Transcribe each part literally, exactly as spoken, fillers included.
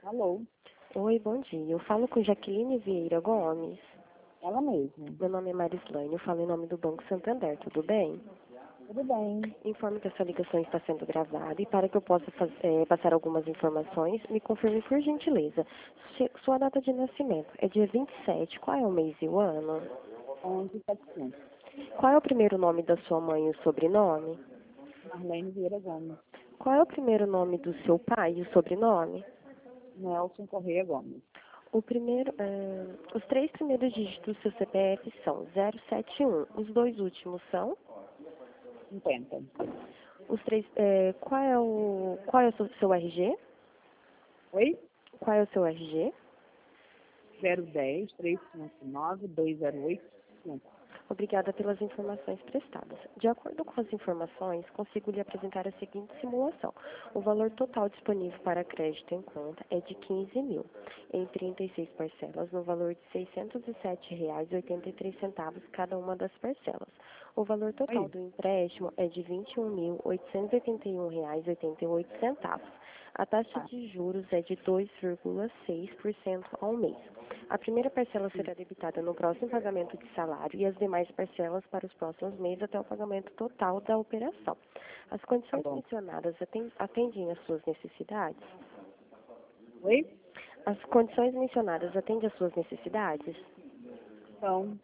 Alô, Oi, bom dia. Eu falo com Jaqueline Vieira Gomes. ela mesma. Meu nome é Marislane, eu falo em nome do Banco Santander, tudo bem? Tudo bem? Informo que essa ligação está sendo gravada e para que eu possa faz- eh, passar algumas informações, me confirme por gentileza. Se- sua data de nascimento é dia vinte e sete, qual é o mês e o ano? onze setecentos. Qual é o primeiro nome da sua mãe e o sobrenome? Marlene Vieira Gomes. Qual é o primeiro nome do seu pai e o sobrenome? Nelson Correia Gomes. O primeiro, eh, os três primeiros dígitos do seu C P F são zero sete um. Os dois últimos são? cinquenta. Os três, é, qual é o, qual é o seu, seu R G? Oi? Qual é o seu R G? zero um zero, três cinco nove, dois zero oito cinco. Obrigada pelas informações prestadas. De acordo com as informações, consigo lhe apresentar a seguinte simulação. O valor total disponível para crédito em conta é de quinze mil, em trinta e seis parcelas, no valor de seiscentos e sete reais e oitenta e três centavos cada uma das parcelas. O valor total Oi? do empréstimo é de vinte e um mil, oitocentos e oitenta e um reais e oitenta e oito centavos. A taxa Tá. de juros é de dois vírgula seis por cento ao mês. A primeira parcela será debitada no próximo pagamento de salário e as demais parcelas para os próximos meses até o pagamento total da operação. As Tá condições bom. mencionadas aten- atendem às suas necessidades? Oi? As condições mencionadas atendem às suas necessidades? Então,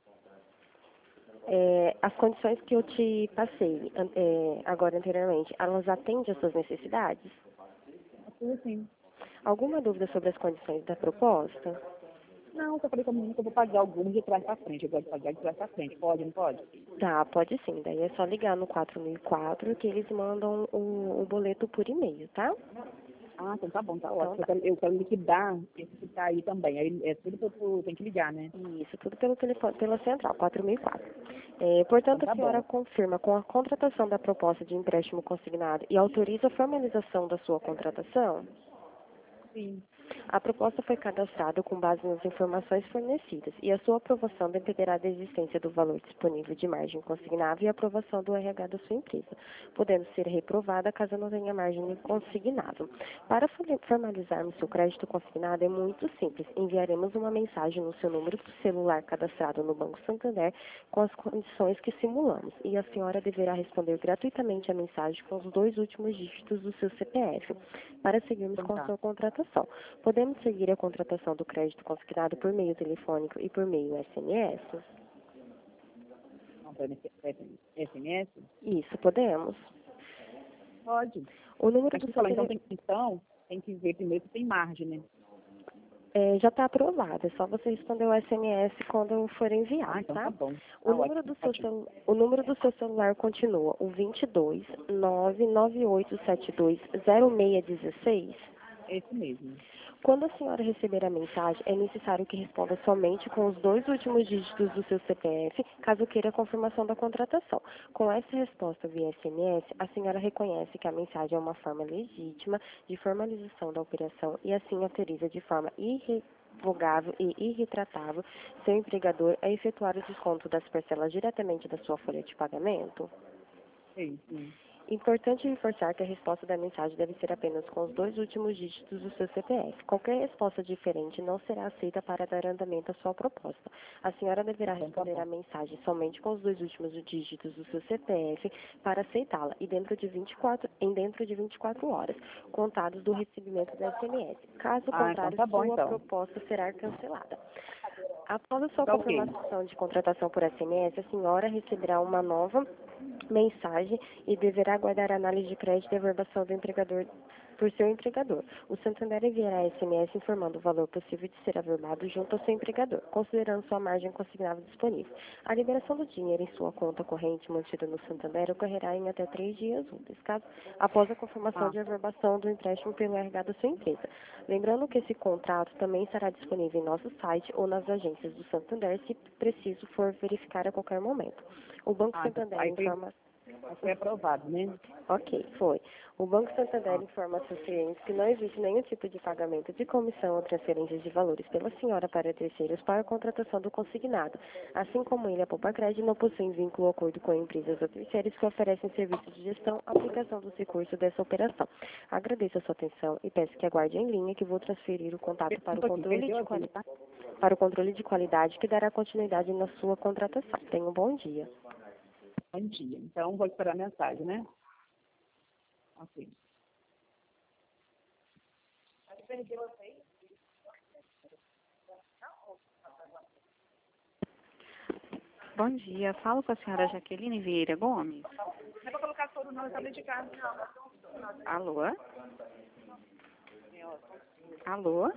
É, as condições que eu te passei an- é, agora anteriormente, elas atendem às suas necessidades? é tudo assim. Alguma dúvida sobre as condições da proposta? Não, só falei com a menina que eu vou pagar alguns de trás pra frente. Eu gosto de pagar de trás pra frente. Pode, não pode? Tá, pode sim. Daí é só ligar no quatro mil e quatro que eles mandam o, o boleto por e-mail, tá? Ah, então tá bom, tá Então ótimo. Eu tá. quero, eu quero liquidar esse que tá aí também. Aí é tudo que eu tenho que ligar, né? Isso, tudo pelo telefone, pela central, quatro mil e quatro. É, Então portanto, tá a senhora bom. confirma com a contratação da proposta de empréstimo consignado e autoriza a formalização da sua contratação? Sim. A proposta foi cadastrada com base nas informações fornecidas e a sua aprovação dependerá da existência do valor disponível de margem consignável e a aprovação do R H da sua empresa, podendo ser reprovada caso não tenha margem consignável. Para formalizarmos seu crédito consignado é muito simples. Enviaremos uma mensagem no seu número de celular cadastrado no Banco Santander com as condições que simulamos e a senhora deverá responder gratuitamente a mensagem com os dois últimos dígitos do seu C P F para seguirmos Então com a tá. sua contratação. Podemos seguir a contratação do crédito consignado por meio telefônico e por meio S M S? Não, pra S M S? Isso, podemos. Pode. O número Mas do tu seu falar, então telefone tem, então, tem que ver primeiro se tem margem, né? já está aprovado, é só você responder o S M S quando for enviado, Ah, então tá tá? bom. O Tá número ótimo, do seu, ótimo. celu... o número do seu celular continua o vinte e dois, nove nove oito sete dois, zero seis um seis. É esse mesmo. Quando a senhora receber a mensagem, é necessário que responda somente com os dois últimos dígitos do seu C P F, caso queira a confirmação da contratação. Com essa resposta via S M S, a senhora reconhece que a mensagem é uma forma legítima de formalização da operação e assim autoriza de forma irrevogável e irretratável seu empregador a efetuar o desconto das parcelas diretamente da sua folha de pagamento? Sim, sim. Importante reforçar que a resposta da mensagem deve ser apenas com os dois últimos dígitos do seu C P F. Qualquer resposta diferente não será aceita para dar andamento à sua proposta. A senhora deverá Então tá responder bom. à mensagem somente com os dois últimos dígitos do seu C P F para aceitá-la e dentro de vinte e quatro, em dentro de vinte e quatro horas, contados do recebimento da S M S. Caso Ah, então contrário, tá bom, sua então. proposta será cancelada. Após a sua Tá ok. confirmação de contratação por S M S, a senhora receberá uma nova mensagem e deverá aguardar a análise de crédito e averbação do empregador por seu empregador. O Santander enviará S M S informando o valor possível de ser averbado junto ao seu empregador, considerando sua margem consignável disponível. A liberação do dinheiro em sua conta corrente mantida no Santander ocorrerá em até três dias úteis, caso após a confirmação Ah, de averbação do empréstimo pelo R H da sua empresa. Lembrando que esse contrato também estará disponível em nosso site ou nas agências do Santander, se preciso for verificar a qualquer momento. O Banco ah então, Santander aí foi, informa aí foi aprovado, né? Ok, foi. O Banco Santander informa a seus clientes que não existe nenhum tipo de pagamento de comissão ou transferência de valores pela senhora para terceiros para a contratação do consignado. Assim como ele, a Poupacred não possui vínculo ou acordo com empresas ou terceiros que oferecem serviços de gestão, aplicação dos recursos dessa operação. Agradeço a sua atenção e peço que aguarde em linha que vou transferir o contato para o controle de qualidade, para o controle de qualidade que dará continuidade na sua contratação. Tenha um bom dia. Bom dia. Então, vou esperar a mensagem, né? Ok. Bom dia, falo com a senhora Jaqueline Vieira Gomes. É para colocar todo não, está de casa. Alô? Alô?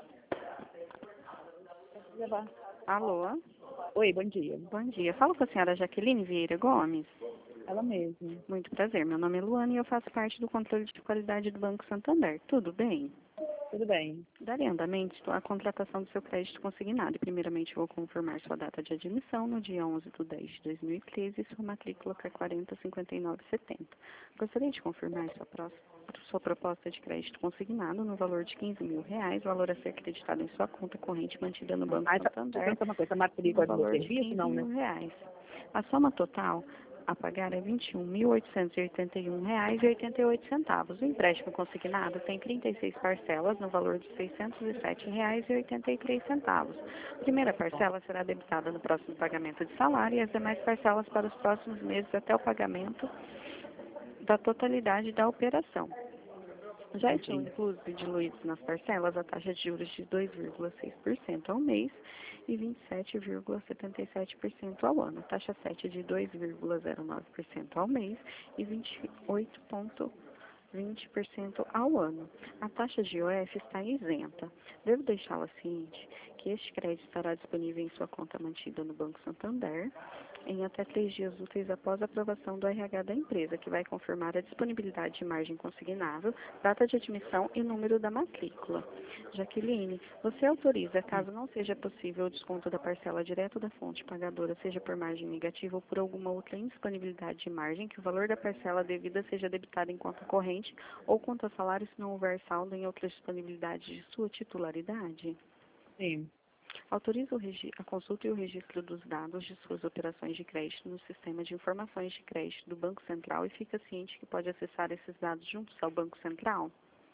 Alô? Oi, bom dia. Bom dia, falo com a senhora Jaqueline Vieira Gomes. Ela mesma. Muito prazer, meu nome é Luana e eu faço parte do controle de qualidade do Banco Santander. Tudo bem? Tudo bem. Darei andamento à contratação do seu crédito consignado. E, primeiramente, vou confirmar sua data de admissão no dia onze de dez de dois mil e treze e sua matrícula que é quarenta cinquenta e nove setenta. Gostaria de confirmar sua, próxima, sua proposta de crédito consignado no valor de quinze mil reais, valor a ser acreditado em sua conta corrente mantida no Banco Ah, Santander, essa é uma coisa, a no matrícula do valor de serviço, quinze não, né? mil reais. A soma total a pagar é vinte e um mil oitocentos e oitenta e um reais e oitenta e oito centavos. O empréstimo consignado tem trinta e seis parcelas no valor de seiscentos e sete reais e oitenta e três centavos. A primeira parcela será debitada no próximo pagamento de salário e as demais parcelas para os próximos meses até o pagamento da totalidade da operação. Já estão inclusos e diluídos nas parcelas a taxa de juros de dois vírgula seis por cento ao mês e vinte e sete vírgula setenta e sete por cento ao ano. A taxa sete de dois vírgula zero nove por cento ao mês e vinte e oito vírgula vinte por cento ao ano. A taxa de I O F está isenta. Devo deixá-la ciente que este crédito estará disponível em sua conta mantida no Banco Santander em até três dias úteis após a aprovação do R H da empresa, que vai confirmar a disponibilidade de margem consignável, data de admissão e número da matrícula. Jaqueline, você autoriza, caso não seja possível o desconto da parcela direto da fonte pagadora, seja por margem negativa ou por alguma outra indisponibilidade de margem, que o valor da parcela devida seja debitado em conta corrente ou conta salário se não houver saldo em outra disponibilidade de sua titularidade? Sim. Autoriza o a consulta e o registro dos dados de suas operações de crédito no Sistema de Informações de Crédito do Banco Central e fica ciente que pode acessar esses dados juntos ao Banco Central?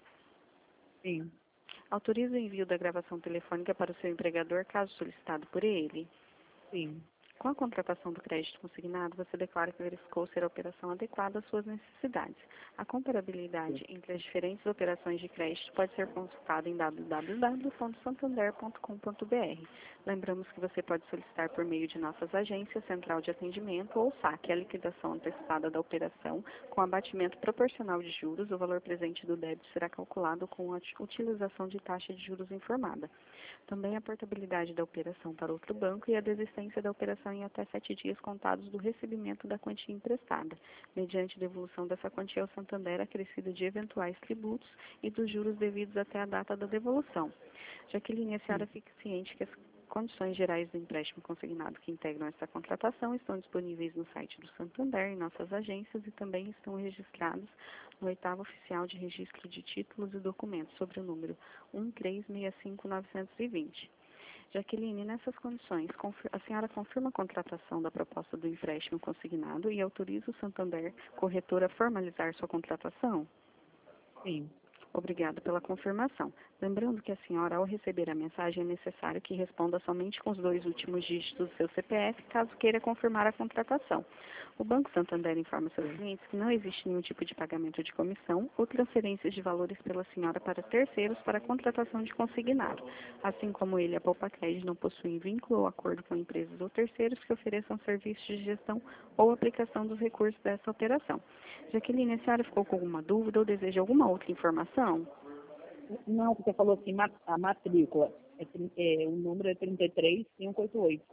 Sim. Autoriza o envio da gravação telefônica para o seu empregador, caso solicitado por ele? Sim. Com a contratação do crédito consignado, você declara que verificou ser a operação adequada às suas necessidades. A comparabilidade entre as diferentes operações de crédito pode ser consultada em w w w ponto santander ponto com ponto b r. Lembramos que você pode solicitar por meio de nossas agências, central de atendimento ou saque a liquidação antecipada da operação com abatimento proporcional de juros. O valor presente do débito será calculado com a utilização de taxa de juros informada. Também a portabilidade da operação para outro banco e a desistência da operação em até sete dias contados do recebimento da quantia emprestada, mediante devolução dessa quantia ao Santander acrescida de eventuais tributos e dos juros devidos até a data da devolução. Jaqueline, a senhora fique ciente que as condições gerais do empréstimo consignado que integram essa contratação estão disponíveis no site do Santander, em nossas agências e também estão registrados no oitavo oficial de registro de títulos e documentos sobre o número um três seis cinco nove dois zero. Jaqueline, nessas condições, a senhora confirma a contratação da proposta do empréstimo consignado e autoriza o Santander Corretor a formalizar sua contratação? Sim. Obrigada pela confirmação. Lembrando que a senhora, ao receber a mensagem, é necessário que responda somente com os dois últimos dígitos do seu C P F, caso queira confirmar a contratação. O Banco Santander informa seus clientes que não existe nenhum tipo de pagamento de comissão ou transferências de valores pela senhora para terceiros para a contratação de consignado. Assim como ele, a Poupacred não possuem vínculo ou acordo com empresas ou terceiros que ofereçam serviços de gestão ou aplicação dos recursos dessa operação. Jaqueline, a senhora ficou com alguma dúvida ou deseja alguma outra informação? Não, você falou assim, ma- a matrícula, é, trin- é, o número é trinta e três, cinco oito oito.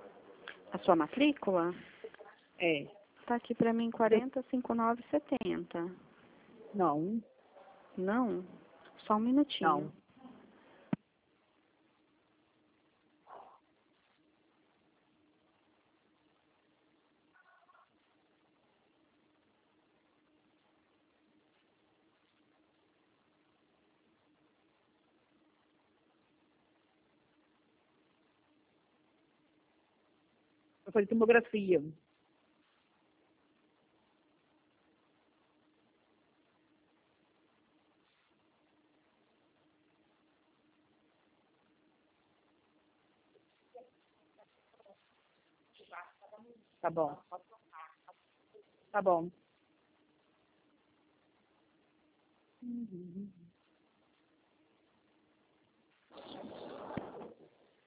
A sua matrícula? É. Está aqui para mim quarenta cinquenta e nove setenta. Não, Não? Só um minutinho. não. Pra fazer tomografia. Tá bom. Tá bom. Uhum.